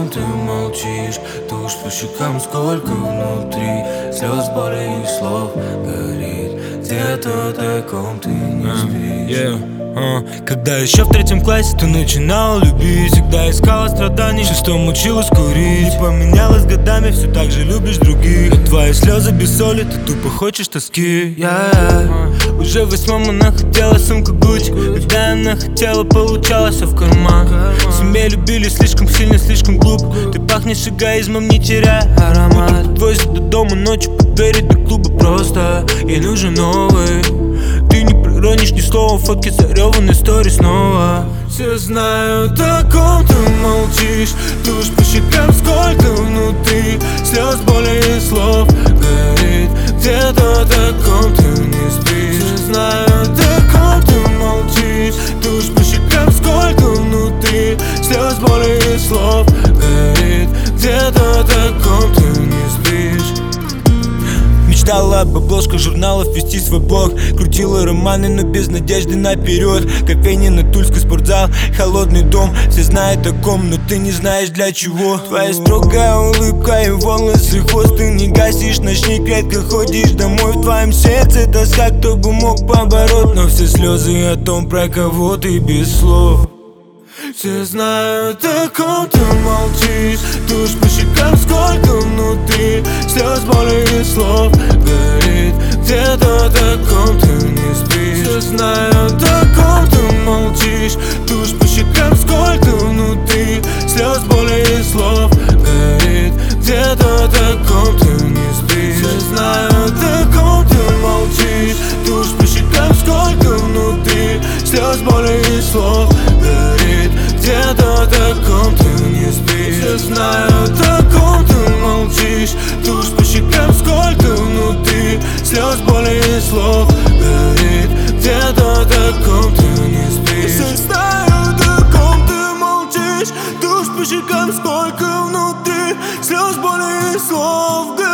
ком ты молчишь, тушь по щекам, сколько внутри слез, боли и слов горит где-то тайком, ты не спишь. Когда еще в 3 классе ты начинала любить, всегда искала страданий, в 6 училась курить. Не поменялась годами, все так же любишь других. Но твои слезы без соли, ты тупо хочешь тоски. Уже в 8 она хотела сумку Гуччи, когда она хотела, получалось все в карман. В семье любили слишком сильно, слишком глупо. Ты пахнешь эгоизмом, не теряя аромат. Подвозят до дома ночью, по двери до клуба. Просто ей нужен новый. Ты не проронишь ни слова, фотки зареваны, стори снова. Все знают, о ком ты молчишь, тушь по щекам, сколько внутри слез, боли и слов горит где-то тайком, ты не спишь. Все знают, о ком ты молчишь, тушь по щекам, сколько внутри слез, боли и слов горит где-то тайком, ты не спишь. Мечтала об обложках журналов, вести свой блог. Крутила романы, но без надежды наперед. Кофейня на Тульской, спортзал, холодный дом. Все знают о ком, но ты не знаешь для чего. Твоя строгая улыбка и волосы, хвост. Ты не гасишь ночник, редко ходишь домой. В твоем сердце тоска, кто бы мог побороть. Но все слезы о том, про кого ты без слов. Все знают, о ком ты молчишь, тушь по щекам, сколько внутри слез, боли и слов горит где-то тайком, ты не спишь. Все знают, о ком ты молчишь, тушь по щекам, сколько внутри слез, боли и слов горит где-то тайком, ты не спишь. Все знают, о ком ты молчишь, тушь по щекам, сколько внутри слез, боли и слов горит где-то тайком, ты не спишь. Все знают, о ком ты молчишь, тушь по щекам, сколько внутри слез, боли и слов горит где-то тайком, ты не спишь. Все знают, о ком ты молчишь, тушь по щекам, сколько внутри слез, боли и слов горит.